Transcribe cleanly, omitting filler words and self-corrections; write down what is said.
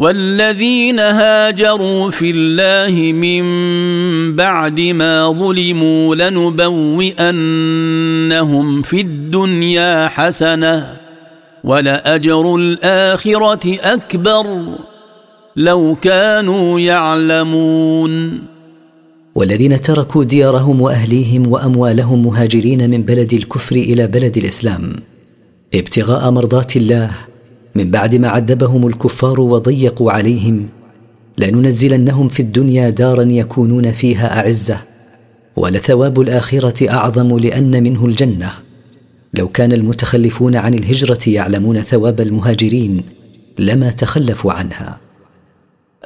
والذين هاجروا في الله من بعد ما ظلموا لنبوئنهم في الدنيا حسنة ولأجر الآخرة أكبر لو كانوا يعلمون. والذين تركوا ديارهم وأهليهم وأموالهم مهاجرين من بلد الكفر إلى بلد الإسلام ابتغاء مرضات الله من بعد ما عذبهم الكفار وضيقوا عليهم، لننزلنهم في الدنيا دارا يكونون فيها أعزة، ولثواب الآخرة أعظم لأن منه الجنة. لو كان المتخلفون عن الهجرة يعلمون ثواب المهاجرين لما تخلفوا عنها.